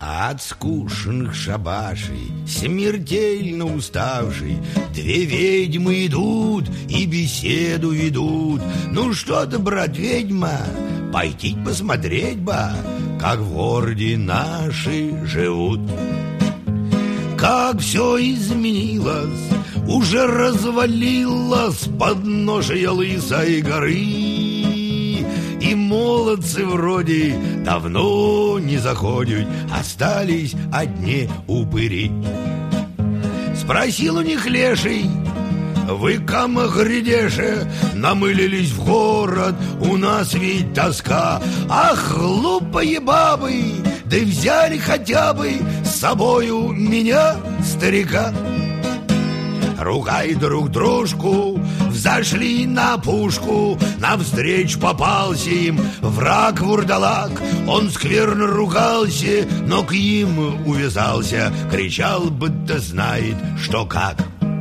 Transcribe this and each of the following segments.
А от скучных шабашей, смертельно уставший, две ведьмы идут и беседу ведут. Ну что ты, брат, ведьма, пойти посмотреть бы, как в городе наши живут. Как все изменилось, уже развалилось подножие лысой горы. И молодцы вроде давно не заходят, остались одни упыри. Спросил у них леший: вы, кама грядеше, намылились в город, у нас ведь тоска. Ах, глупые бабы, да взяли хотя бы с собою меня, старика. Ругай друг дружку, взошли на пушку, навстречу попался им враг-вурдалак. Он скверно ругался, но к им увязался, кричал, будто знает, что как.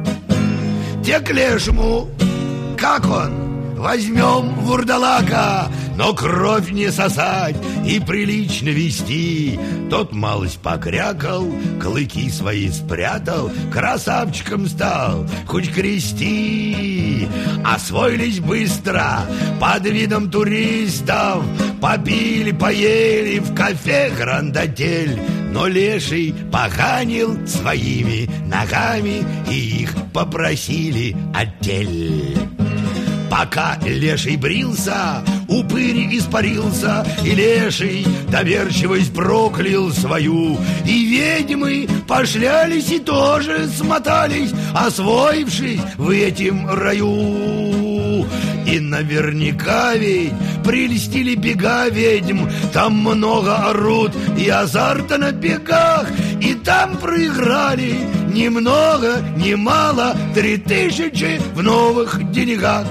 Те к лешему: как он? Возьмем вурдалака, но кровь не сосать и прилично вести. Тот малость покрякал, клыки свои спрятал, красавчиком стал, хоть крести. Освоились быстро под видом туристов, попили, поели в кафе «Гранд-отель». Но леший поганил своими ногами, и их попросили отель. Пока леший брился, упырь испарился, и леший доверчивость проклял свою. И ведьмы пошлялись и тоже смотались, освоившись в этом раю. И наверняка ведь прельстили бега ведьм, там много орут и азарта на бегах, и там проиграли ни много, ни мало 3000 в новых деньгах.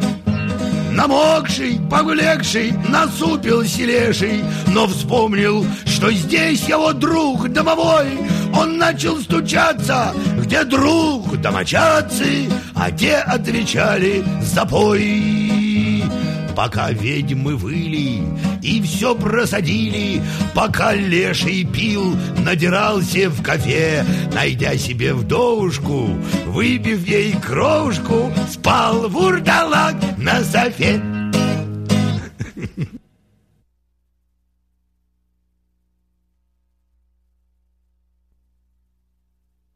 Намокший, поблекший, насупился леший, но вспомнил, что здесь его друг домовой. Он начал стучаться, где друг домочадцы, а те отвечали запой. Пока ведьмы выли и все просадили, пока леший пил, надирался в кафе, найдя себе вдовушку, выпив ей кровушку, спал вурдалак на софе.